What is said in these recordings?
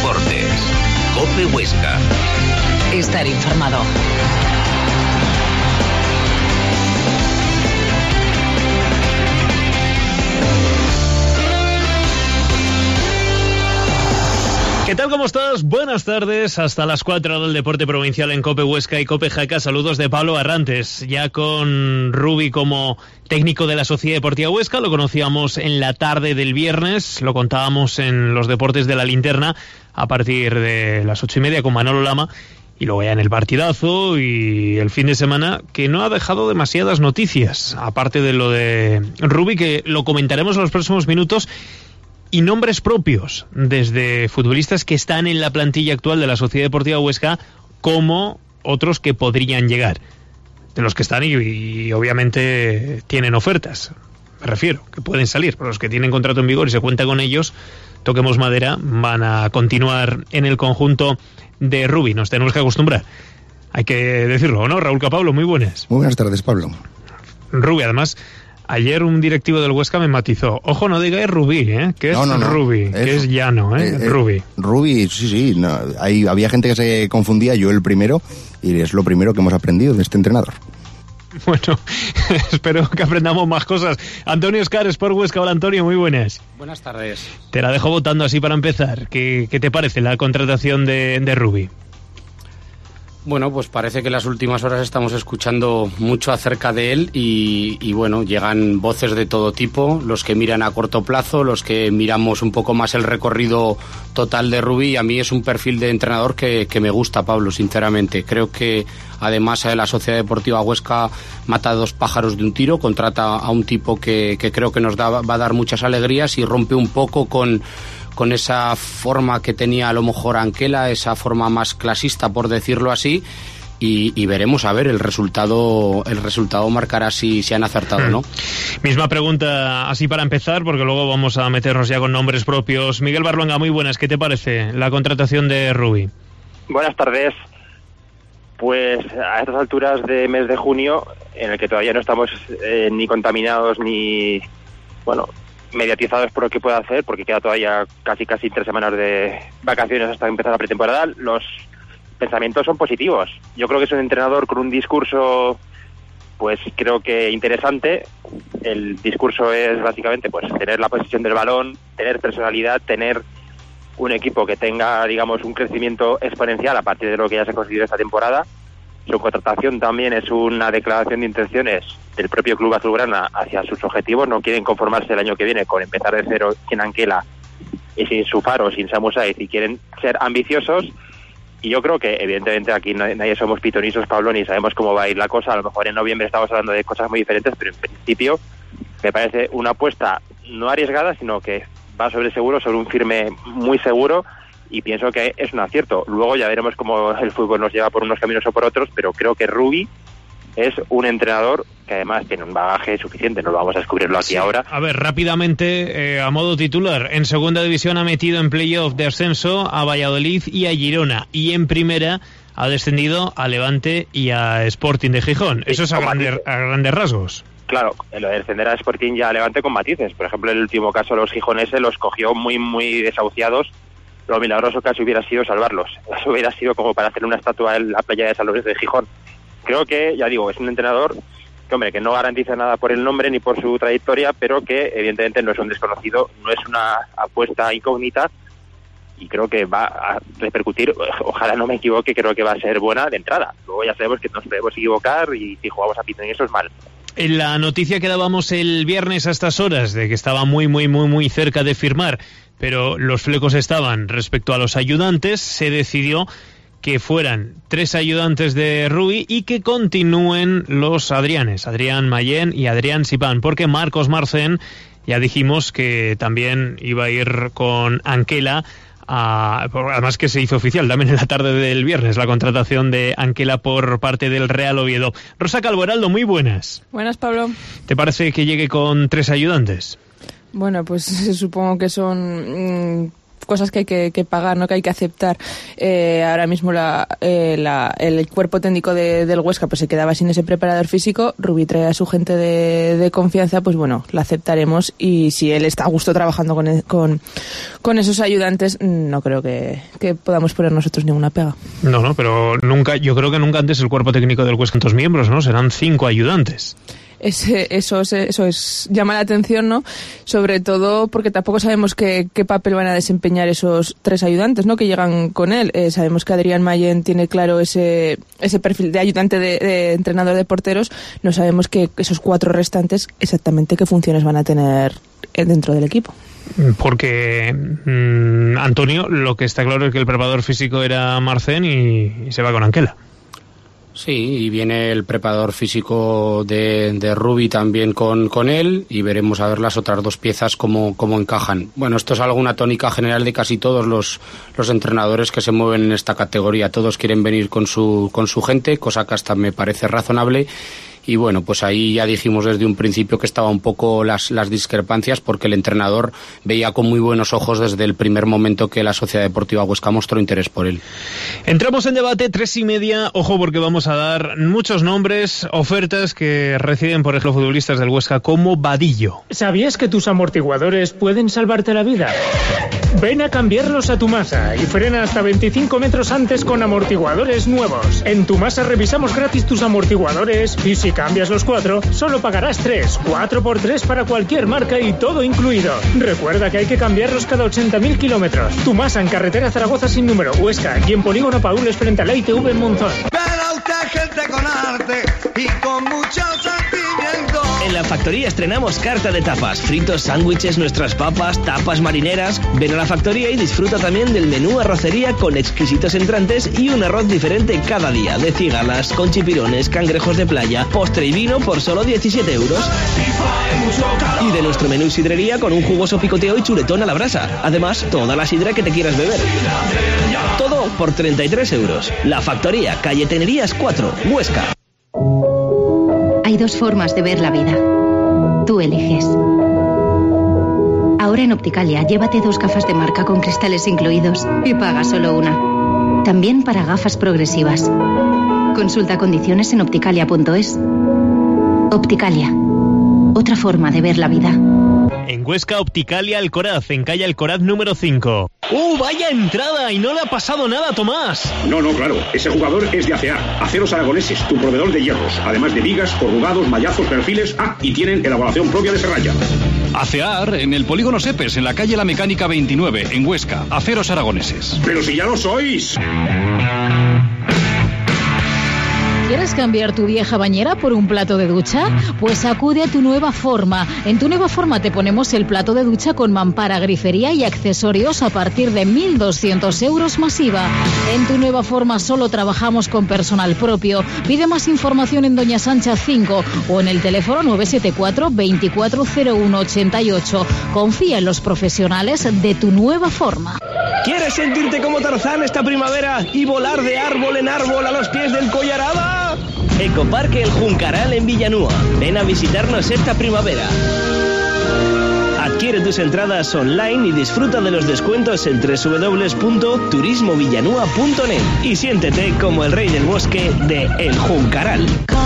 deportes. COPE Huesca. Estar informado. ¿Qué tal? ¿Cómo estás? Buenas tardes. Hasta las 4 del deporte provincial en COPE Huesca y COPE Jaca. Saludos de Pablo Arrantes. Ya con Rubi como técnico de la Sociedad Deportiva Huesca. Lo conocíamos en la tarde del viernes. Lo contábamos en los deportes de la linterna a partir de las 8:30 con Manolo Lama. Y luego ya en el partidazo y el fin de semana, que no ha dejado demasiadas noticias. Aparte de lo de Rubi, que lo comentaremos en los próximos minutos. Y nombres propios, desde futbolistas que están en la plantilla actual de la Sociedad Deportiva Huesca, como otros que podrían llegar. De los que están y obviamente tienen ofertas, me refiero, que pueden salir. Pero los que tienen contrato en vigor y se cuenta con ellos, toquemos madera, van a continuar en el conjunto de Rubi. Nos tenemos que acostumbrar. Hay que decirlo, ¿no? Raúl Capablo, muy buenas. Muy buenas tardes, Pablo. Rubi, además... Ayer un directivo del Huesca me matizó. Ojo, no digáis Rubí, que es Rubi, que es llano, Rubi. Rubi, sí. No, había gente que se confundía, yo el primero, y es lo primero que hemos aprendido de este entrenador. Bueno, espero que aprendamos más cosas. Antonio Escar, Sport Huesca. Hola, Antonio, muy buenas. Buenas tardes. Te la dejo votando así para empezar. ¿Qué te parece la contratación de Rubi? Bueno, pues parece que en las últimas horas estamos escuchando mucho acerca de él y bueno, llegan voces de todo tipo, los que miran a corto plazo, los que miramos un poco más el recorrido total de Rubi. A mí es un perfil de entrenador que me gusta, Pablo, sinceramente. Creo que además la Sociedad Deportiva Huesca mata 2 pájaros de un tiro, contrata a un tipo que creo que nos va a dar muchas alegrías y rompe un poco con esa forma que tenía a lo mejor Anquela, esa forma más clasista, por decirlo así, y veremos a ver el resultado marcará si han acertado o no. Misma pregunta así para empezar, porque luego vamos a meternos ya con nombres propios. Miguel Barluanga, muy buenas, ¿qué te parece la contratación de Rubi? Buenas tardes. Pues a estas alturas de mes de junio, en el que todavía no estamos ni contaminados ni, mediatizados por lo que pueda hacer, porque queda todavía casi 3 semanas de vacaciones hasta empezar la pretemporada, los pensamientos son positivos. Yo creo que es un entrenador con un discurso, pues creo que interesante. El discurso es básicamente pues tener la posesión del balón, tener personalidad, tener un equipo que tenga, digamos, un crecimiento exponencial a partir de lo que ya se ha conseguido esta temporada. Su contratación también es una declaración de intenciones del propio club azulgrana hacia sus objetivos. No quieren conformarse el año que viene con empezar de cero sin Anquela y sin Sufaro, sin Samu Saiz, y quieren ser ambiciosos. Y yo creo que, evidentemente, aquí nadie somos pitonisos, Pablo, ni sabemos cómo va a ir la cosa. A lo mejor en noviembre estamos hablando de cosas muy diferentes, pero en principio me parece una apuesta no arriesgada, sino que va sobre seguro, sobre un firme muy seguro, y pienso que es un acierto. Luego ya veremos cómo el fútbol nos lleva por unos caminos o por otros, pero creo que Rubi es un entrenador que además tiene un bagaje suficiente, no lo vamos a descubrirlo aquí ahora. A ver, rápidamente, a modo titular, en segunda división ha metido en playoff de ascenso a Valladolid y a Girona, y en primera ha descendido a Levante y a Sporting de Gijón. Eso es a grandes rasgos. Claro, lo de descender a Sporting y a Levante con matices. Por ejemplo, en el último caso los gijoneses los cogió muy desahuciados. Lo milagroso casi hubiera sido salvarlos. Eso hubiera sido como para hacer una estatua en la playa de San Lorenzo de Gijón. Creo que, ya digo, es un entrenador que no garantiza nada por el nombre ni por su trayectoria, pero que evidentemente no es un desconocido, no es una apuesta incógnita, y creo que va a repercutir, ojalá no me equivoque, creo que va a ser buena de entrada. Luego ya sabemos que nos podemos equivocar y si jugamos a pitón y eso es mal. En la noticia que dábamos el viernes a estas horas de que estaba muy cerca de firmar, pero los flecos estaban respecto a los ayudantes, se decidió que fueran 3 ayudantes de Rubi y que continúen los Adrianes, Adrián Mayén y Adrián Sipán, porque Marcos Marcén, ya dijimos que también iba a ir con Anquela, además que se hizo oficial también en la tarde del viernes la contratación de Anquela por parte del Real Oviedo. Rosa Calvo Heraldo, muy buenas. Buenas, Pablo. ¿Te parece que llegue con 3 ayudantes? Bueno, pues supongo que son cosas que hay que pagar, ¿no? Que hay que aceptar. Ahora mismo el cuerpo técnico del Huesca pues se quedaba sin ese preparador físico. Rubí trae a su gente de confianza, pues bueno, la aceptaremos, y si él está a gusto trabajando con esos ayudantes, no creo que podamos poner nosotros ninguna pega. No, pero yo creo que nunca antes el cuerpo técnico del Huesca, tantos miembros, ¿no? Serán 5 ayudantes. Eso es llama la atención, ¿no? Sobre todo porque tampoco sabemos qué papel van a desempeñar esos 3 ayudantes, ¿no? Que llegan con él. Sabemos que Adrián Mayen tiene claro ese perfil de ayudante de entrenador de porteros. No sabemos que esos 4 restantes exactamente qué funciones van a tener dentro del equipo. Porque Antonio, lo que está claro es que el preparador físico era Marcén y se va con Anquela. Sí, y viene el preparador físico de Rubí también con él, y veremos a ver las otras 2 piezas cómo encajan. Bueno, esto es alguna tónica general de casi todos los entrenadores que se mueven en esta categoría. Todos quieren venir con su gente, cosa que hasta me parece razonable. Y bueno, pues ahí ya dijimos desde un principio que estaba un poco las discrepancias, porque el entrenador veía con muy buenos ojos desde el primer momento que la Sociedad Deportiva Huesca mostró interés por él. Entramos en debate, 3:30, ojo, porque vamos a dar muchos nombres, ofertas que reciben, por ejemplo, futbolistas del Huesca como Vadillo. ¿Sabías que tus amortiguadores pueden salvarte la vida? Ven a cambiarlos a Tumasa y frena hasta 25 metros antes con amortiguadores nuevos. En Tumasa revisamos gratis tus amortiguadores, y si cambias los 4, solo pagarás 3. 4x3 para cualquier marca y todo incluido. Recuerda que hay que cambiarlos cada 80.000 kilómetros. Tumasa en carretera Zaragoza sin número, Huesca, y en Polígono Paules frente a la ITV en Monzón. Gente con arte y con mucho sentimiento. En la factoría estrenamos carta de tapas, fritos, sándwiches, nuestras papas, tapas marineras. Ven a la factoría y disfruta también del menú arrocería con exquisitos entrantes y un arroz diferente cada día, de cigalas, con chipirones, cangrejos de playa, postre y vino por solo 17 euros. Y de nuestro menú sidrería con un jugoso picoteo y chuletón a la brasa. Además, toda la sidra que te quieras beber. Todo por 33 euros. La factoría, calle Tenerías 4, Huesca. Hay 2 formas de ver la vida. Tú eliges. Ahora en Opticalia, llévate 2 gafas de marca con cristales incluidos y paga solo una. También para gafas progresivas. Consulta condiciones en opticalia.es. Opticalia. Otra forma de ver la vida. En Huesca, Opticalia Alcoraz, en calle Alcoraz número 5. ¡Vaya entrada! Y no le ha pasado nada a Tomás. No, claro. Ese jugador es de ACEAR, Aceros Aragoneses, tu proveedor de hierros. Además de vigas, corrugados, mallazos, perfiles. Y tienen elaboración propia de serralla. ACEAR en el Polígono Sepes, en la calle La Mecánica 29, en Huesca. Aceros Aragoneses. ¡Pero si ya lo sois! ¿Quieres cambiar tu vieja bañera por un plato de ducha? Pues acude a Tu Nueva Forma. En Tu Nueva Forma te ponemos el plato de ducha con mampara, grifería y accesorios a partir de 1.200 euros masiva. En Tu Nueva Forma solo trabajamos con personal propio. Pide más información en Doña Sancha 5 o en el teléfono 974 240188. Confía en los profesionales de Tu Nueva Forma. ¿Quieres sentirte como Tarzán esta primavera y volar de árbol en árbol a los pies del Collarada? Ecoparque El Juncaral en Villanúa. Ven a visitarnos esta primavera. Adquiere tus entradas online y disfruta de los descuentos en www.turismovillanua.net y siéntete como el rey del bosque de El Juncaral.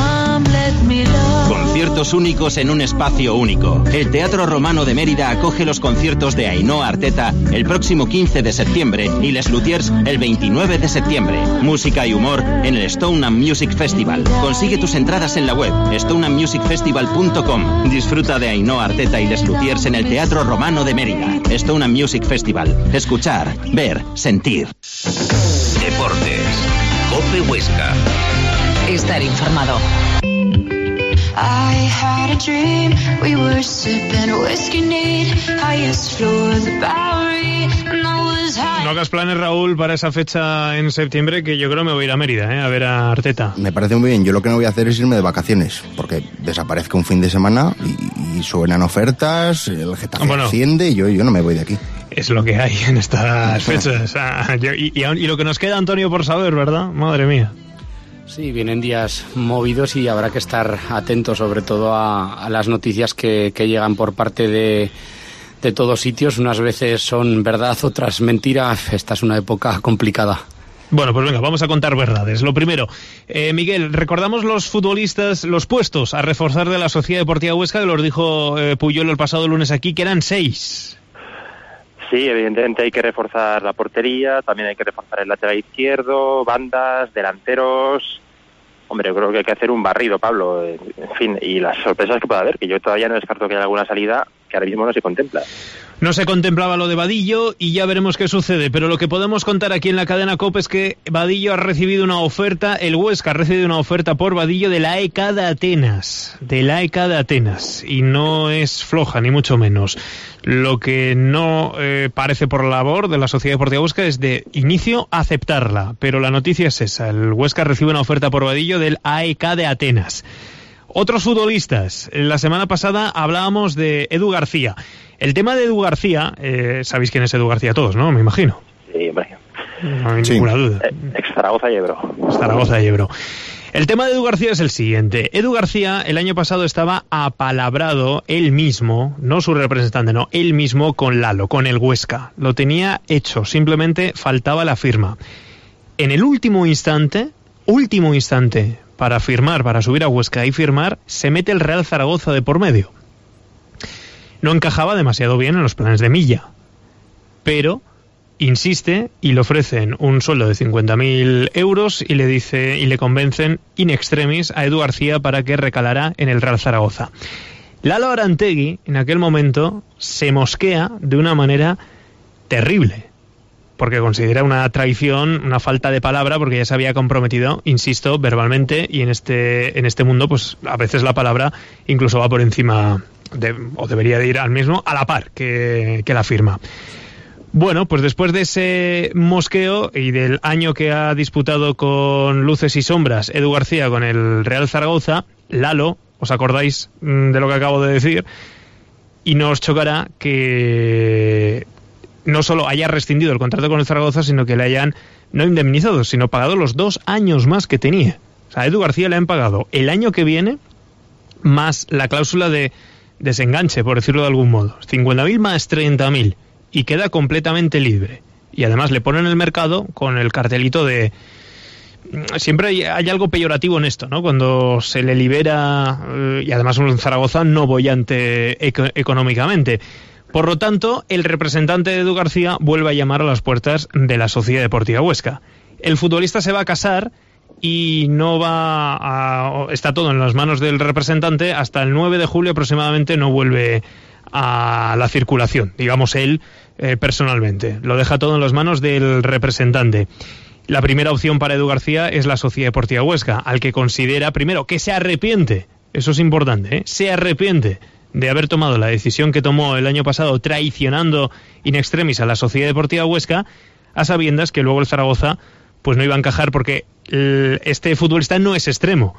Conciertos únicos en un espacio único. El Teatro Romano de Mérida acoge los conciertos de Ainhoa Arteta el próximo 15 de septiembre y Les Luthiers el 29 de septiembre. Música y humor en el Stone and Music Festival. Consigue tus entradas en la web stoneandmusicfestival.com. Disfruta de Ainhoa Arteta y Les Luthiers en el Teatro Romano de Mérida. Stone and Music Festival. Escuchar, ver, sentir. Deportes. COPE Huesca. Estar informado. I had a dream, we were sipping whiskey neat, highest floor of the Bowery, and I was high. No hagas planes, Raúl, para esa fecha en septiembre, que yo creo me voy a ir a Mérida, a ver a Arteta. Me parece muy bien. Yo lo que no voy a hacer es irme de vacaciones, porque desaparezco un fin de semana y suenan ofertas, el Getafe asciende y yo no me voy de aquí. Es lo que hay en estas fechas. Y lo que nos queda, Antonio, por saber, ¿verdad? Madre mía. Sí, vienen días movidos y habrá que estar atentos sobre todo a las noticias que llegan por parte de de todos sitios. Unas veces son verdad, otras mentira. Esta es una época complicada. Bueno, pues venga, vamos a contar verdades. Lo primero, Miguel, recordamos los futbolistas, los puestos a reforzar de la Sociedad Deportiva Huesca, que los dijo Puyol el pasado lunes aquí, que eran 6. Sí, evidentemente hay que reforzar la portería, también hay que reforzar el lateral izquierdo, bandas, delanteros. Hombre, yo creo que hay que hacer un barrido, Pablo. En fin, y las sorpresas que pueda haber, que yo todavía no descarto que haya alguna salida que ahora mismo no se contempla. No se contemplaba lo de Vadillo y ya veremos qué sucede, pero lo que podemos contar aquí en la cadena COPE es que Vadillo ha recibido una oferta, el Huesca ha recibido una oferta por Vadillo de la EK de Atenas, y no es floja, ni mucho menos. Lo que no parece por la labor de la Sociedad Deportiva Huesca es de inicio aceptarla, pero la noticia es esa, el Huesca recibe una oferta por Vadillo del AEK de Atenas. Otros futbolistas, la semana pasada hablábamos de Edu García. El tema de Edu García, sabéis quién es Edu García todos, ¿no? Me imagino. Sí, hombre. No hay ninguna duda. Ex Zaragoza y Ebro. Zaragoza y Ebro. El tema de Edu García es el siguiente. Edu García el año pasado estaba apalabrado él mismo, no su representante, no, él mismo con Lalo, con el Huesca. Lo tenía hecho, simplemente faltaba la firma. En el último instante, para firmar, para subir a Huesca y firmar, se mete el Real Zaragoza de por medio. No encajaba demasiado bien en los planes de Milla, pero insiste y le ofrecen un sueldo de 50.000 euros y le convencen in extremis a Edu García para que recalara en el Real Zaragoza. Lalo Arantegui en aquel momento se mosquea de una manera terrible, porque considera una traición, una falta de palabra, porque ya se había comprometido, insisto, verbalmente, y en este mundo pues a veces la palabra incluso va por encima o debería de ir al mismo, a la par que la firma. Bueno, pues después de ese mosqueo y del año que ha disputado con luces y sombras Edu García con el Real Zaragoza, Lalo, ¿os acordáis de lo que acabo de decir? Y no os chocará que no solo haya rescindido el contrato con el Zaragoza, sino que le hayan no indemnizado, sino pagado los 2 años más que tenía. O sea, a Edu García le han pagado el año que viene más la cláusula de desenganche, por decirlo de algún modo. 50.000 más 30.000. Y queda completamente libre. Y además le ponen el mercado con el cartelito de... Siempre hay algo peyorativo en esto, ¿no? Cuando se le libera, y además un Zaragoza no boyante económicamente. Por lo tanto, el representante de Edu García vuelve a llamar a las puertas de la Sociedad Deportiva Huesca. El futbolista se va a casar y está todo en las manos del representante. Hasta el 9 de julio aproximadamente no vuelve a la circulación, digamos él personalmente. Lo deja todo en las manos del representante. La primera opción para Edu García es la Sociedad Deportiva Huesca, al que considera, primero, que se arrepiente, eso es importante, se arrepiente de haber tomado la decisión que tomó el año pasado, traicionando in extremis a la Sociedad Deportiva Huesca, a sabiendas que luego el Zaragoza pues no iba a encajar, porque este futbolista no es extremo,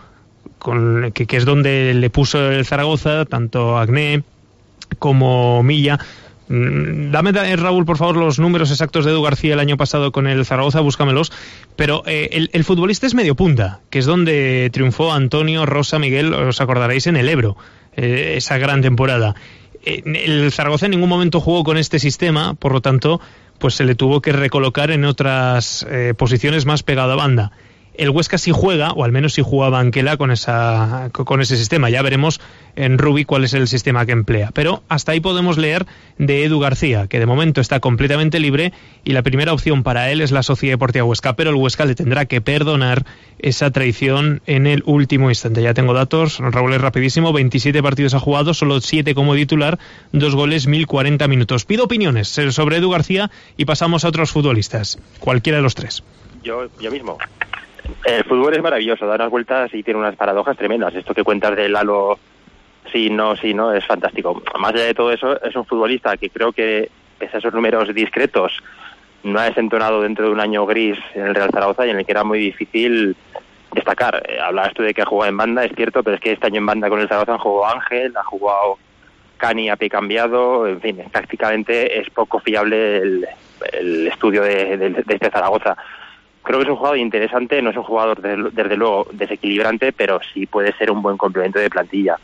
que es donde le puso el Zaragoza, tanto Agné como Milla. Dame, Raúl, por favor, los números exactos de Edu García el año pasado con el Zaragoza, búscamelos. Pero el futbolista es medio punta, que es donde triunfó Antonio Rosa Miguel, os acordaréis, en el Ebro, esa gran temporada. El Zaragoza en ningún momento jugó con este sistema, por lo tanto, pues se le tuvo que recolocar en otras posiciones más pegado a banda. El Huesca sí juega, o al menos sí jugaba Anquela con ese sistema. Ya veremos en Rubi cuál es el sistema que emplea. Pero hasta ahí podemos leer de Edu García, que de momento está completamente libre y la primera opción para él es la Sociedad Deportiva Huesca. Pero el Huesca le tendrá que perdonar esa traición en el último instante. Ya tengo datos, Raúl, es rapidísimo. 27 partidos ha jugado, solo 7 como titular, 2 goles, 1040 minutos. Pido opiniones sobre Edu García y pasamos a otros futbolistas. Cualquiera de los tres. Yo mismo. El fútbol es maravilloso, da unas vueltas y tiene unas paradojas tremendas. Esto que cuentas de Lalo, sí, no, es fantástico. Más allá de todo eso, es un futbolista que creo que, pese a esos números discretos, no ha desentonado dentro de un año gris en el Real Zaragoza y en el que era muy difícil destacar. Hablabas tú de que ha jugado en banda, es cierto, pero es que este año en banda con el Zaragoza han jugado Ángel, ha jugado Cani a pie cambiado, en fin, prácticamente es poco fiable el estudio de este Zaragoza. Creo que es un jugador interesante, no es un jugador desde luego desequilibrante, pero sí puede ser un buen complemento de plantilla.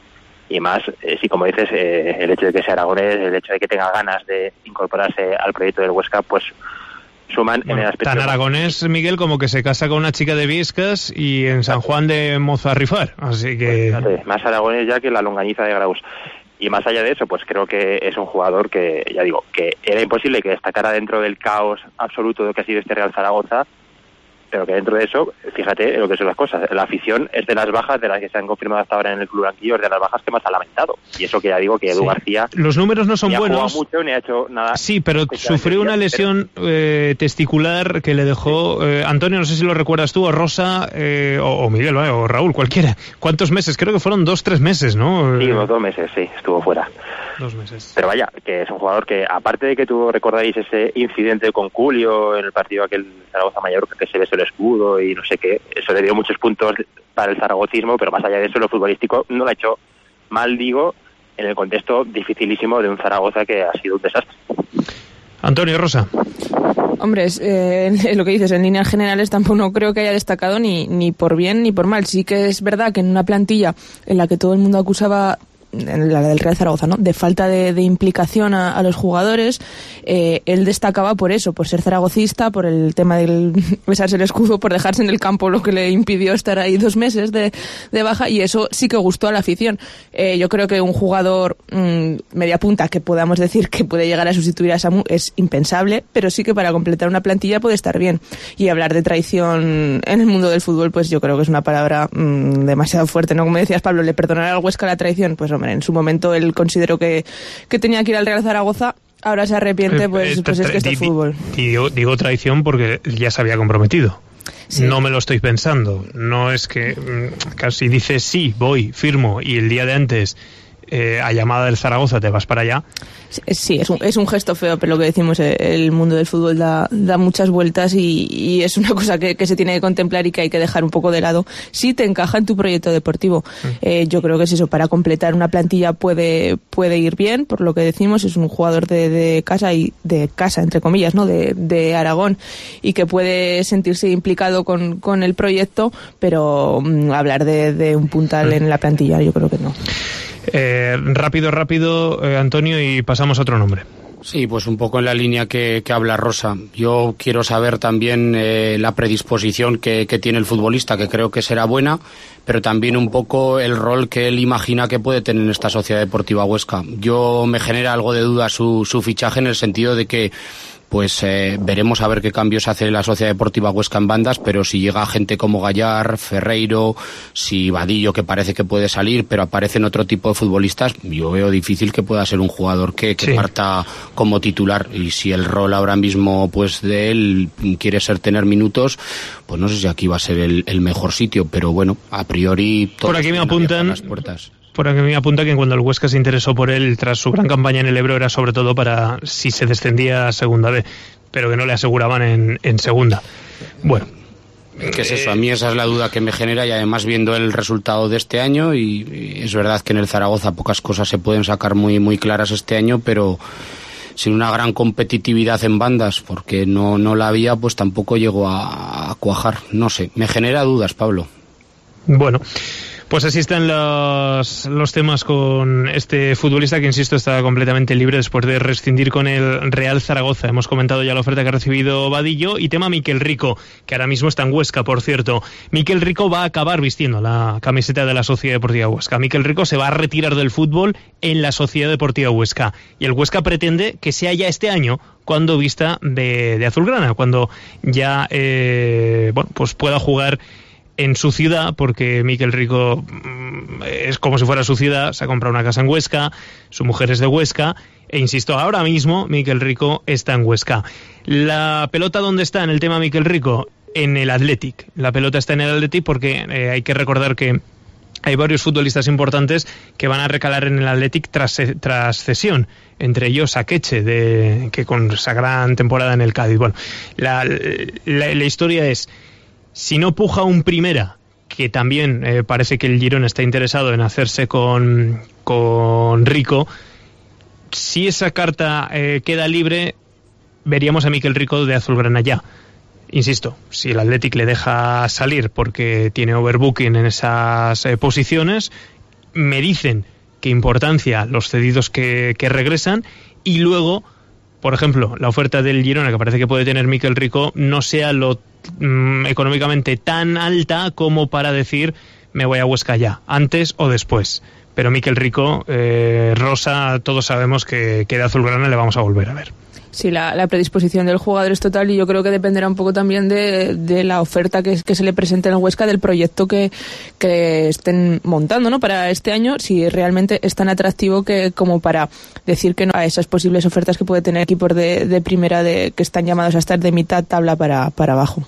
y más, si como dices, el hecho de que sea aragonés, el hecho de que tenga ganas de incorporarse al proyecto del Huesca, pues suman en el aspecto... Tan aragonés, Miguel, como que se casa con una chica de Viescas y en San Juan de Mozarrifar, así que... Pues, fíjate, más aragonés ya que la longaniza de Graus. Y más allá de eso, pues creo que es un jugador que, ya digo, que era imposible que destacara dentro del caos absoluto de lo que ha sido este Real Zaragoza, pero que dentro de eso, fíjate lo que son las cosas. La afición es de las bajas, de las que se han confirmado hasta ahora en el club blanquillo, es de las bajas que más ha lamentado. Y eso que ya digo que Edu García... Los números no son buenos. No ha jugado mucho ni ha hecho nada. Sí, pero sufrió una lesión testicular que le dejó... Antonio, no sé si lo recuerdas tú, o Rosa, o Miguel, o Raúl, cualquiera. ¿Cuántos meses? Creo que fueron 2-3 meses, ¿no? Sí, unos 2 meses, sí, estuvo fuera. 2 meses. Pero vaya, que es un jugador que, aparte de que tú recordáis ese incidente con Julio en el partido aquel Zaragoza-Mallorca, que se besó el escudo y no sé qué, eso le dio muchos puntos para el zaragocismo, pero más allá de eso, lo futbolístico no lo ha hecho mal, digo, en el contexto dificilísimo de un Zaragoza que ha sido un desastre. Antonio, Rosa. Hombre, lo que dices, en líneas generales tampoco creo que haya destacado ni por bien ni por mal. Sí que es verdad que en una plantilla en la que todo el mundo acusaba, en la del Real Zaragoza, ¿no?, de falta de implicación a los jugadores, él destacaba por eso, por ser zaragocista, por el tema del besarse el escudo, por dejarse en el campo, lo que le impidió estar ahí 2 meses de baja, y eso sí que gustó a la afición. Yo creo que un jugador media punta que podamos decir que puede llegar a sustituir a Samu es impensable, pero sí que para completar una plantilla puede estar bien. Y hablar de traición en el mundo del fútbol, pues yo creo que es una palabra demasiado fuerte, ¿no? Como decías, Pablo, ¿le perdonará al Huesca la traición? Pues hombre, en su momento él consideró que tenía que ir al Real Zaragoza, ahora se arrepiente, pues es que esto es fútbol. Digo traición porque ya se había comprometido. Sí. No me lo estoy pensando. No es que casi dices sí, voy, firmo, y el día de antes a llamada del Zaragoza te vas para allá. Sí, es un gesto feo, pero lo que decimos, el mundo del fútbol da muchas vueltas y es una cosa que se tiene que contemplar y que hay que dejar un poco de lado si te encaja en tu proyecto deportivo. Yo creo que es eso, para completar una plantilla puede ir bien, por lo que decimos, es un jugador de casa, y de casa, entre comillas, ¿no?, de Aragón, y que puede sentirse implicado con el proyecto, pero hablar de un puntal en la plantilla, yo creo que no. Rápido, Antonio, y pasamos a otro nombre. Sí, pues un poco en la línea que habla Rosa. Yo quiero saber también la predisposición que tiene el futbolista, que creo que será buena, pero también un poco el rol que él imagina que puede tener en esta Sociedad Deportiva Huesca. Yo me genera algo de duda su fichaje, en el sentido de que pues veremos a ver qué cambios hace la Sociedad Deportiva Huesca en bandas, pero si llega gente como Gallar, Ferreiro, si Vadillo, que parece que puede salir, pero aparecen otro tipo de futbolistas, yo veo difícil que pueda ser un jugador que parta como titular, y si el rol ahora mismo pues de él quiere ser tener minutos, pues no sé si aquí va a ser el mejor sitio, pero bueno, a priori por aquí me apuntan las puertas. Por aquí me apunta que cuando el Huesca se interesó por él tras su gran campaña en el Ebro era sobre todo para si se descendía a Segunda B, pero que no le aseguraban en Segunda. Bueno, ¿qué es eso? A mí esa es la duda que me genera, y además viendo el resultado de este año, y es verdad que en el Zaragoza pocas cosas se pueden sacar muy, muy claras este año, pero sin una gran competitividad en bandas, porque no la había, pues tampoco llegó a cuajar. No sé, me genera dudas, Pablo. Bueno, pues así están los temas con este futbolista que, insisto, está completamente libre después de rescindir con el Real Zaragoza. Hemos comentado ya la oferta que ha recibido Vadillo, y tema Miquel Rico, que ahora mismo está en Huesca, por cierto. Miquel Rico va a acabar vistiendo la camiseta de la Sociedad Deportiva Huesca. Miquel Rico se va a retirar del fútbol en la Sociedad Deportiva Huesca, y el Huesca pretende que sea ya este año cuando vista de azulgrana, cuando ya pues pueda jugar en su ciudad, porque Miquel Rico es como si fuera su ciudad, se ha comprado una casa en Huesca, su mujer es de Huesca, e insisto, ahora mismo Miquel Rico está en Huesca. ¿La pelota dónde está en el tema Miquel Rico? En el Athletic. La pelota está en el Athletic porque hay que recordar que hay varios futbolistas importantes que van a recalar en el Athletic tras cesión, entre ellos Akeche, que con esa gran temporada en el Cádiz. Bueno, la historia es: si no puja un Primera, que también parece que el Girona está interesado en hacerse con Rico, si esa carta queda libre, veríamos a Miquel Rico de azulgrana ya. Insisto, si el Athletic le deja salir porque tiene overbooking en esas posiciones, me dicen qué importancia los cedidos que regresan, y luego, por ejemplo, la oferta del Girona, que parece que puede tener Miquel Rico, no sea lo económicamente tan alta como para decir me voy a Huesca ya, antes o después. Pero Miquel Rico, Rosa, todos sabemos que de azulgrana le vamos a volver a ver. Sí, la predisposición del jugador es total, y yo creo que dependerá un poco también de la oferta que se le presente en el Huesca, del proyecto que estén montando, ¿no?, para este año, si realmente es tan atractivo como para decir que no a esas posibles ofertas que puede tener equipos de primera que están llamados a estar de mitad tabla para abajo.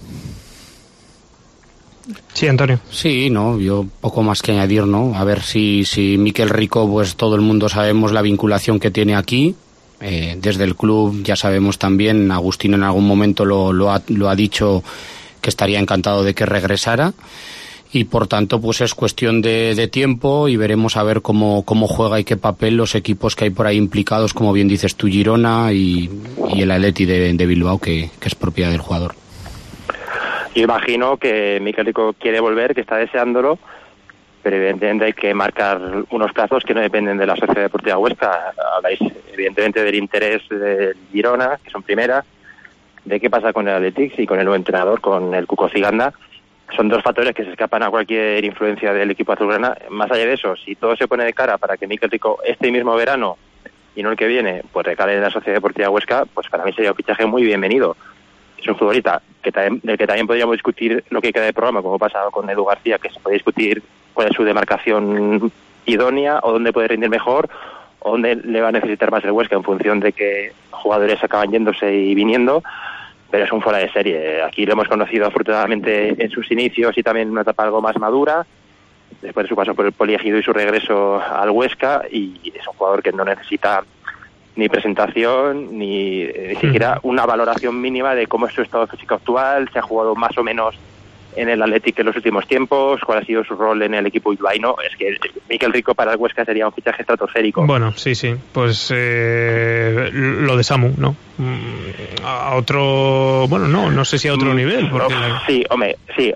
Sí, Antonio. Sí, no, yo poco más que añadir, ¿no? A ver si Miquel Rico, pues todo el mundo sabemos la vinculación que tiene aquí. Desde el club ya sabemos también, Agustín en algún momento lo ha dicho, que estaría encantado de que regresara, y por tanto pues es cuestión de tiempo, y veremos a ver cómo juega y qué papel los equipos que hay por ahí implicados, como bien dices tú, Girona y el Atleti de Bilbao, que es propiedad del jugador. Yo imagino que Miquel Rico quiere volver, que está deseándolo, pero evidentemente hay que marcar unos plazos que no dependen de la Sociedad Deportiva Huesca. Habláis evidentemente del interés de Girona, que son primera, de qué pasa con el Athletic y con el nuevo entrenador, con el Cuco Ciganda. Son dos factores que se escapan a cualquier influencia del equipo azulgrana. Más allá de eso, si todo se pone de cara para que Miquel Rico este mismo verano y no el que viene, pues recale en la Sociedad Deportiva Huesca, pues para mí sería un fichaje muy bienvenido. Es un futbolista del que también podríamos discutir lo que queda de programa, como ha pasado con Edu García, que se puede discutir cuál es su demarcación idónea, o dónde puede rendir mejor, o dónde le va a necesitar más el Huesca, en función de que jugadores acaban yéndose y viniendo, pero es un fuera de serie. Aquí lo hemos conocido afortunadamente en sus inicios y también en una etapa algo más madura, después de su paso por el Poliegido y su regreso al Huesca, y es un jugador que no necesita ni presentación, ni siquiera una valoración mínima de cómo es su estado físico actual, se ha jugado más o menos en el Athletic en los últimos tiempos, cuál ha sido su rol en el equipo bilbaíno. Es que Miquel Rico para el Huesca sería un fichaje estratosférico. Bueno, sí, pues lo de Samu, ¿no? A otro, bueno, no sé si a otro nivel. Porque sí, hombre,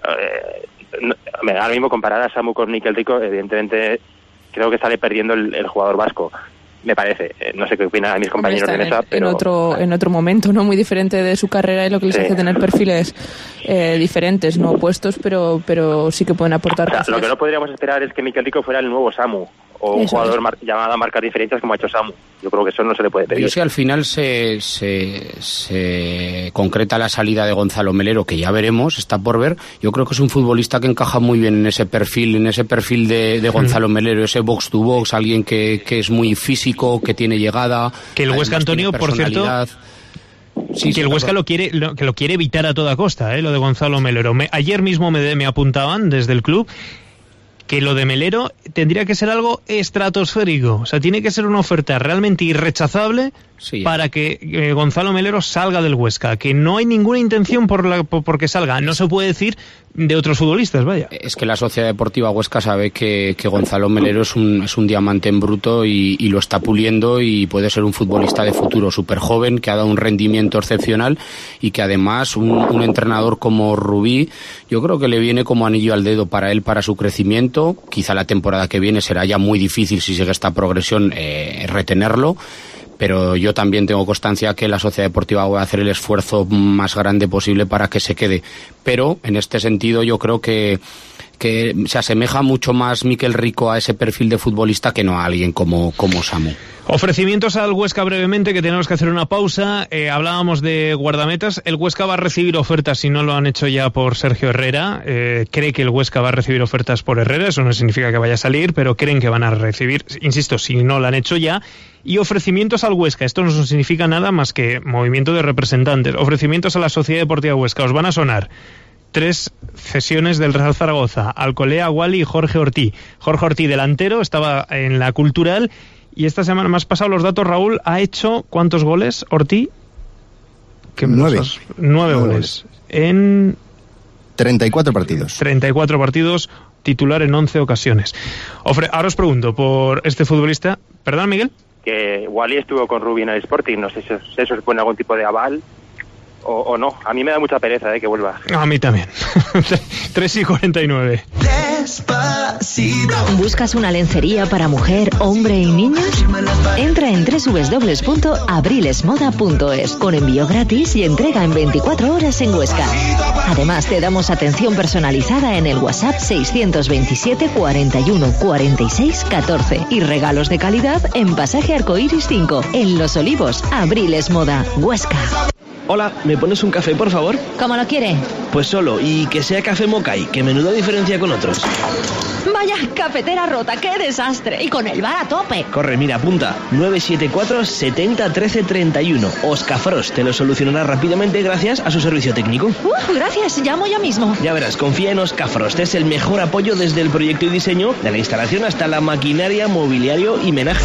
ahora mismo comparar a Samu con Miquel Rico, evidentemente creo que sale perdiendo el jugador vasco. Me parece, no sé qué opinan mis compañeros de mesa, pero en otro momento, no muy diferente de su carrera, y lo que les hace tener perfiles diferentes, no opuestos, pero sí que pueden aportar cosas. Lo que no podríamos esperar es que Miquel Rico fuera el nuevo Samu, o un jugador llamado a marcar diferencias como ha hecho Samu. Yo creo que eso no se le puede pedir. Yo sé, al final se concreta la salida de Gonzalo Melero, que ya veremos, está por ver. Yo creo que es un futbolista que encaja muy bien en ese perfil de Gonzalo Melero, ese box to box, alguien que es muy físico, que tiene llegada. Que el Huesca, Antonio, por cierto, sí, que el Huesca lo quiere evitar a toda costa, lo de Gonzalo Melero. Ayer mismo me apuntaban desde el club que lo de Melero tendría que ser algo estratosférico, o sea, tiene que ser una oferta realmente irrechazable para que Gonzalo Melero salga del Huesca, que no hay ninguna intención por que salga, no se puede decir de otros futbolistas, vaya. Es que la Sociedad Deportiva Huesca sabe que Gonzalo Melero es un diamante en bruto y lo está puliendo, y puede ser un futbolista de futuro súper joven, que ha dado un rendimiento excepcional, y que además un entrenador como Rubí, yo creo que le viene como anillo al dedo para él, para su crecimiento. Quizá la temporada que viene será ya muy difícil, si sigue esta progresión, retenerlo. Pero yo también tengo constancia que la Sociedad Deportiva va a hacer el esfuerzo más grande posible para que se quede. Pero en este sentido yo creo que se asemeja mucho más Miquel Rico a ese perfil de futbolista que no a alguien como Samu. Ofrecimientos al Huesca brevemente, que tenemos que hacer una pausa. Hablábamos de guardametas. El Huesca va a recibir ofertas, si no lo han hecho ya, por Sergio Herrera. Cree que el Huesca va a recibir ofertas por Herrera. Eso no significa que vaya a salir, pero creen que van a recibir, insisto, si no lo han hecho ya. Y ofrecimientos al Huesca. Esto no significa nada más que movimiento de representantes. Ofrecimientos a la Sociedad Deportiva Huesca. Os van a sonar 3 cesiones del Real Zaragoza: Alcolea, Wally y Jorge Ortí. Jorge Ortí, delantero, estaba en la Cultural, y esta semana me has pasado los datos, Raúl. ¿Ha hecho cuántos goles Ortí? 9 goles en 34 partidos. 34 partidos, titular en 11 ocasiones. Ahora os pregunto por este futbolista. ¿Perdón, Miguel? Que Wally estuvo con Rubí en el Sporting. No sé si eso supone algún tipo de aval o no. A mí me da mucha pereza que vuelva. A mí también. 3:49. despacito. ¿Buscas una lencería para mujer, hombre y niños? Entra en www.abrilesmoda.es con envío gratis y entrega en 24 horas en Huesca. Además, te damos atención personalizada en el WhatsApp 627 41 46 14 y regalos de calidad en Pasaje Arcoiris 5, en Los Olivos. Abriles Moda, Huesca. Hola, ¿me pones un café, por favor? ¿Cómo lo quiere? Pues solo, y que sea café Mokai, que menuda diferencia con otros. Vaya, cafetera rota, qué desastre. Y con el bar a tope. Corre, mira, apunta. 974 70 13 31. Oscar Frost te lo solucionará rápidamente gracias a su servicio técnico. Gracias, llamo ya mismo. Ya verás, confía en Oscar Frost. Es el mejor apoyo desde el proyecto y diseño, de la instalación hasta la maquinaria, mobiliario y menaje.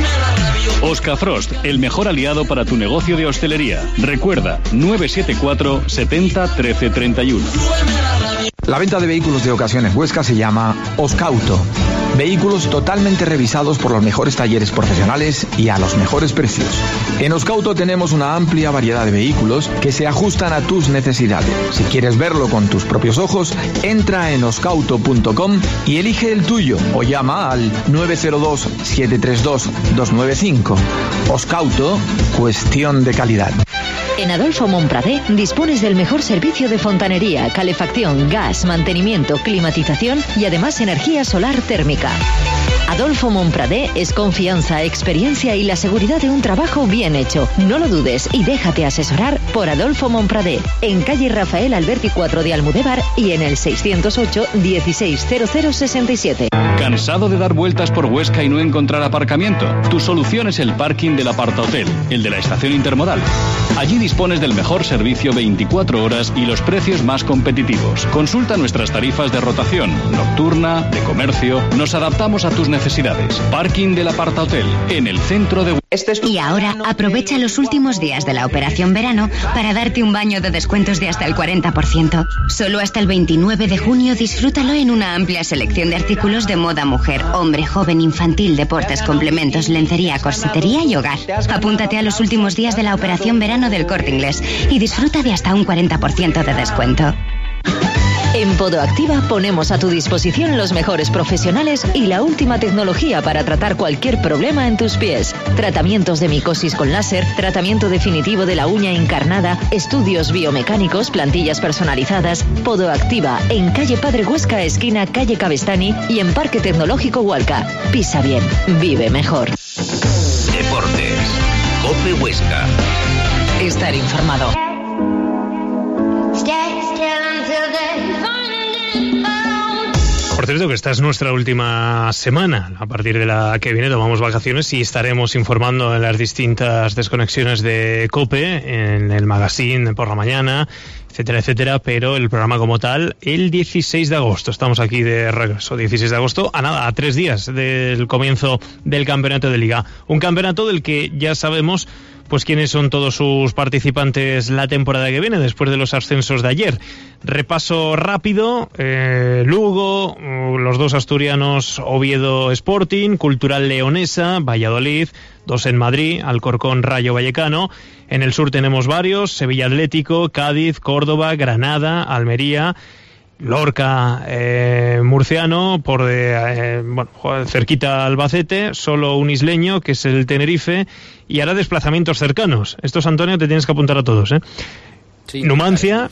Oscar Frost, el mejor aliado para tu negocio de hostelería. Recuerda, 974 70 13 31. La venta de vehículos de ocasiones Huesca se llama Oscauto. Vehículos totalmente revisados por los mejores talleres profesionales y a los mejores precios. En Oscauto tenemos una amplia variedad de vehículos que se ajustan a tus necesidades. Si quieres verlo con tus propios ojos, entra en oscauto.com y elige el tuyo o llama al 902 732 295. Oscauto, cuestión de calidad. En Adolfo Montpradé dispones del mejor servicio de fontanería, calefacción, gas, mantenimiento, climatización y además energía solar térmica. Adolfo Montpradé es confianza, experiencia y la seguridad de un trabajo bien hecho. No lo dudes y déjate asesorar por Adolfo Montpradé, en calle Rafael Alberti 4 de Almudévar y en el 608 160067. ¿Cansado de dar vueltas por Huesca y no encontrar aparcamiento? Tu solución es el parking del Apartahotel, el de la estación intermodal. Allí dispones del mejor servicio 24 horas y los precios más competitivos. Consulta nuestras tarifas de rotación, nocturna, de comercio. Nos adaptamos a tus necesidades. Parking del Apartahotel, en el centro de... Y ahora aprovecha los últimos días de la operación verano para darte un baño de descuentos de hasta el 40%. Solo hasta el 29 de junio disfrútalo en una amplia selección de artículos de moda mujer, hombre, joven, infantil, deportes, complementos, lencería, corsetería y hogar. Apúntate a los últimos días de la operación verano del Corte Inglés y disfruta de hasta un 40% de descuento. En Podoactiva ponemos a tu disposición los mejores profesionales y la última tecnología para tratar cualquier problema en tus pies. Tratamientos de micosis con láser, tratamiento definitivo de la uña encarnada, estudios biomecánicos, plantillas personalizadas. Podoactiva, en calle Padre Huesca, esquina calle Cabestany y en Parque Tecnológico Hualca. Pisa bien, vive mejor. Deportes. COPE Huesca. Estar informado. Por cierto, que esta es nuestra última semana. A partir de la que viene tomamos vacaciones y estaremos informando en las distintas desconexiones de COPE, en el magazine por la mañana, etcétera, etcétera, pero el programa como tal, el 16 de agosto. Estamos aquí de regreso, 16 de agosto, a 3 días del comienzo del campeonato de Liga. Un campeonato del que ya sabemos pues quiénes son todos sus participantes la temporada que viene, después de los ascensos de ayer. Repaso rápido: Lugo, los dos asturianos Oviedo Sporting, Cultural Leonesa, Valladolid, 2 en Madrid, Alcorcón Rayo Vallecano. En el sur tenemos varios: Sevilla Atlético, Cádiz, Córdoba, Granada, Almería, Lorca murciano, por cerquita Albacete, solo un isleño que es el Tenerife, y hará desplazamientos cercanos. Estos, Antonio, te tienes que apuntar a todos, Sí, Numancia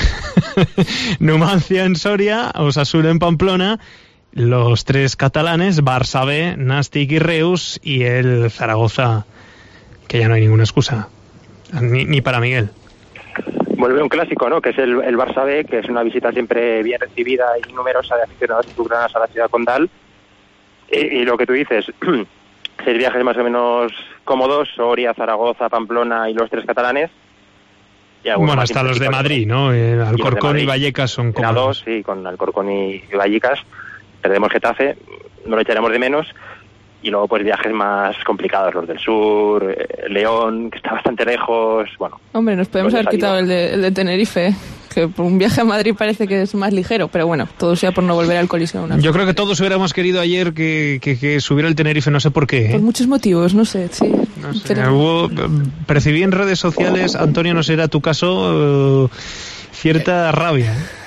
Numancia en Soria, Osasuna en Pamplona, los 3 catalanes, Barça B, Nàstic y Reus, y el Zaragoza, que ya no hay ninguna excusa ni para Miguel. Vuelve un clásico, ¿no? Que es el Barça B, que es una visita siempre bien recibida y numerosa de aficionados azulgranas a la ciudad condal. Y lo que tú dices, 6 viajes más o menos cómodos: Soria, Zaragoza, Pamplona y los 3 catalanes. Y bueno, hasta los de Madrid, ¿no? Alcorcón y Vallecas son cómodos. 2, sí, con Alcorcón y Vallecas. Perdemos Getafe, no lo echaremos de menos. Y luego pues viajes más complicados, los del sur, León, que está bastante lejos, bueno. Hombre, nos podemos haber quitado el de Tenerife, que por un viaje a Madrid parece que es más ligero, pero bueno, todo sea por no volver al Coliseo. Yo creo que todos hubiéramos querido ayer que subiera el Tenerife, no sé por qué. Por muchos motivos, no sé, sí. No sé, pero... percibí en redes sociales, Antonio, no será tu caso, cierta rabia.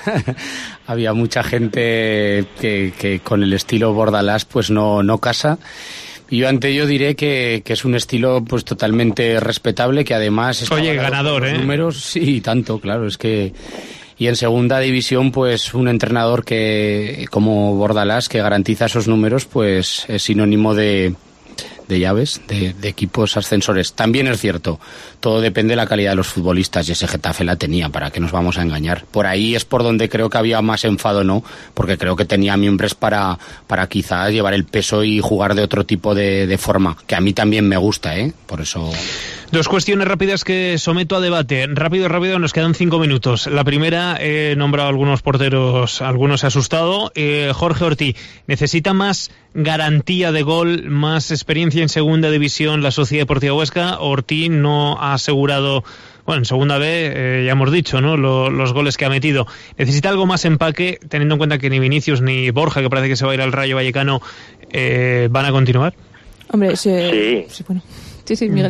había mucha gente que con el estilo Bordalás pues no casa. Y yo ante ello diré que es un estilo pues totalmente respetable, que además es ganador, números, sí, tanto, claro, es que. Y en segunda división, pues un entrenador que como Bordalás, que garantiza esos números, pues es sinónimo de llaves, de equipos ascensores. También es cierto, todo depende de la calidad de los futbolistas, y ese Getafe la tenía, para que nos vamos a engañar. Por ahí es por donde creo que había más enfado, ¿no? Porque creo que tenía miembros para quizás llevar el peso y jugar de otro tipo de forma, que a mí también me gusta, por eso. Dos cuestiones rápidas que someto a debate. Rápido, nos quedan 5 minutos. La primera, he nombrado algunos porteros, algunos he asustado. Jorge Ortí, ¿necesita más garantía de gol, más experiencia en segunda división la Sociedad Deportiva Huesca? Ortí no ha asegurado, bueno, en segunda B ya hemos dicho, ¿no?, los goles que ha metido. ¿Necesita algo más empaque, teniendo en cuenta que ni Vinicius ni Borja, que parece que se va a ir al Rayo Vallecano, van a continuar? Hombre, sí, bueno. Sí, Miguel.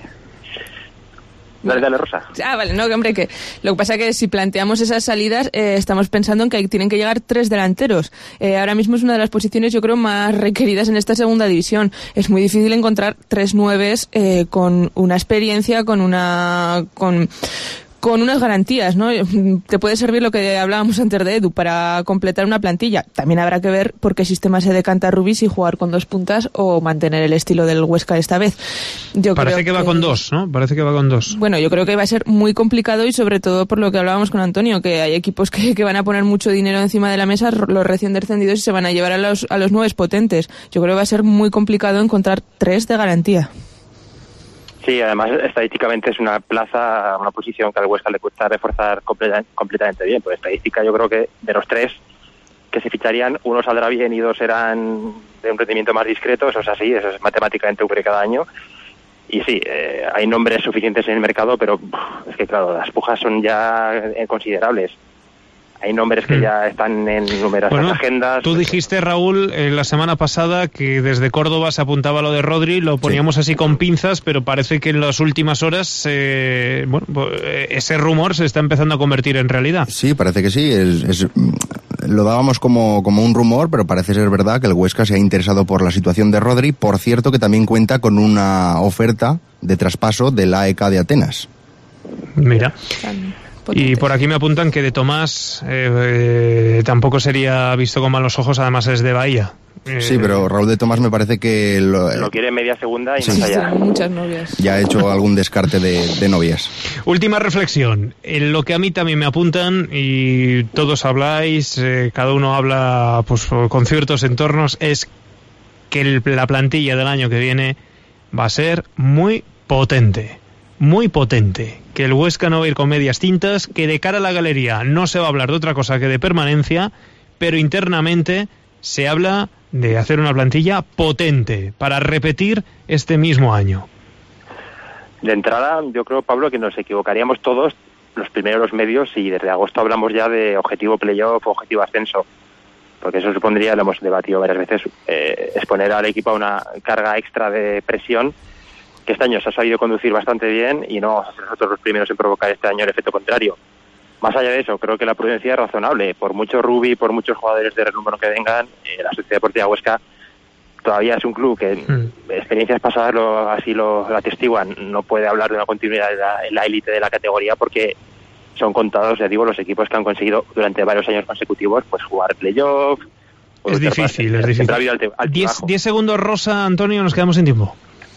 Dale, Rosa. Vale, no, hombre, que lo que pasa es que si planteamos esas salidas, estamos pensando en que tienen que llegar 3 delanteros. Ahora mismo es una de las posiciones, yo creo, más requeridas en esta segunda división. Es muy difícil encontrar 3 nueves con una experiencia, con unas garantías, ¿no? Te puede servir lo que hablábamos antes de Edu para completar una plantilla. También habrá que ver por qué sistema se decanta Rubí, si jugar con 2 puntas o mantener el estilo del Huesca esta vez. Parece que va con 2, ¿no? Parece que va con 2. Bueno, yo creo que va a ser muy complicado, y sobre todo por lo que hablábamos con Antonio, que hay equipos que van a poner mucho dinero encima de la mesa, los recién descendidos, y se van a llevar a los 9 potentes. Yo creo que va a ser muy complicado encontrar 3 de garantía. Sí, además estadísticamente es una posición que al Huesca le cuesta reforzar completamente bien. Por estadística, yo creo que de los 3 que se ficharían, 1 saldrá bien y 2 serán de un rendimiento más discreto. Eso es así, eso es matemáticamente ocurre cada año. Y sí, hay nombres suficientes en el mercado, pero es que claro, las pujas son ya considerables. Hay nombres que ya están en numerosas agendas. Tú dijiste, Raúl, la semana pasada que desde Córdoba se apuntaba lo de Rodri, lo poníamos así con pinzas, pero parece que en las últimas horas ese rumor se está empezando a convertir en realidad. Sí, parece que sí. Lo dábamos como un rumor, pero parece ser verdad que el Huesca se ha interesado por la situación de Rodri. Por cierto, que también cuenta con una oferta de traspaso del AEK de Atenas. Mira. Y por aquí me apuntan que de Tomás tampoco sería visto con malos ojos, además es de Bahía. Sí, pero Raúl de Tomás me parece que lo quiere media segunda y más allá. Muchas novias. Ya ha hecho algún descarte de novias. Última reflexión. En lo que a mí también me apuntan, y todos habláis, cada uno habla pues con ciertos entornos, es que la plantilla del año que viene va a ser muy potente. Muy potente, que el Huesca no va a ir con medias tintas, que de cara a la galería no se va a hablar de otra cosa que de permanencia, pero internamente se habla de hacer una plantilla potente para repetir este mismo año. De entrada, yo creo, Pablo, que nos equivocaríamos todos, los primeros medios, si desde agosto hablamos ya de objetivo playoff o objetivo ascenso, porque eso supondría, lo hemos debatido varias veces, exponer al equipo a una carga extra de presión, que este año se ha sabido conducir bastante bien, y no ser nosotros los primeros en provocar este año el efecto contrario. Más allá de eso, creo que la prudencia es razonable. Por mucho Rubí, por muchos jugadores de renombre que vengan, la Sociedad Deportiva Huesca todavía es un club que experiencias pasadas así lo atestiguan. No puede hablar de una continuidad en la élite de la categoría, porque son contados, ya digo, los equipos que han conseguido durante varios años consecutivos pues jugar playoff. Es difícil. 10 segundos, Rosa, Antonio, nos quedamos sin tiempo.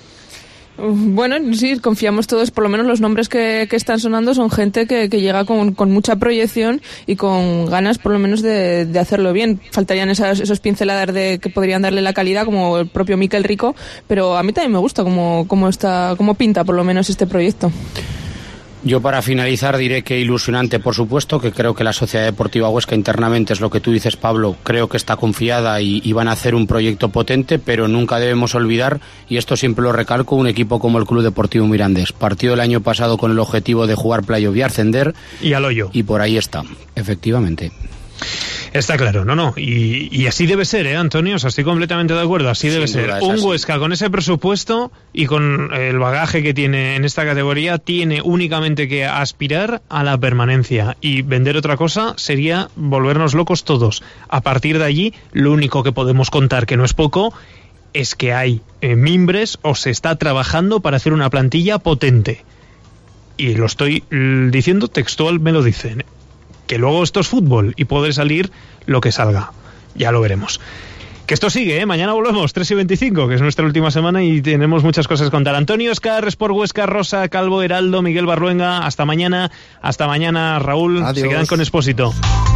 Bueno, sí, confiamos todos, por lo menos los nombres que están sonando son gente que llega con mucha proyección y con ganas, por lo menos, de hacerlo bien. Faltarían esos pinceladas que podrían darle la calidad, como el propio Mikel Rico, pero a mí también me gusta cómo pinta, por lo menos, este proyecto. Yo, para finalizar, diré que ilusionante, por supuesto, que creo que la Sociedad Deportiva Huesca internamente, es lo que tú dices, Pablo, creo que está confiada y van a hacer un proyecto potente, pero nunca debemos olvidar, y esto siempre lo recalco, un equipo como el Club Deportivo Mirandés. Partió el año pasado con el objetivo de jugar playoff y ascender. Y al hoyo. Y por ahí está, efectivamente. Está claro, no. Y así debe ser, Antonio? O sea, estoy completamente de acuerdo, así debe ser. Un Huesca con ese presupuesto y con el bagaje que tiene en esta categoría, tiene únicamente que aspirar a la permanencia. Y vender otra cosa sería volvernos locos todos. A partir de allí, lo único que podemos contar, que no es poco, es que hay mimbres o se está trabajando para hacer una plantilla potente. Y lo estoy diciendo textual, me lo dicen. Que luego esto es fútbol y puede salir lo que salga. Ya lo veremos. Que esto sigue, Mañana volvemos, 3:25, que es nuestra última semana y tenemos muchas cosas que contar. Antonio Oscar, Sport Huesca, Rosa, Calvo, Heraldo, Miguel Barruenga. Hasta mañana, Raúl. Adiós. Se quedan con Expósito.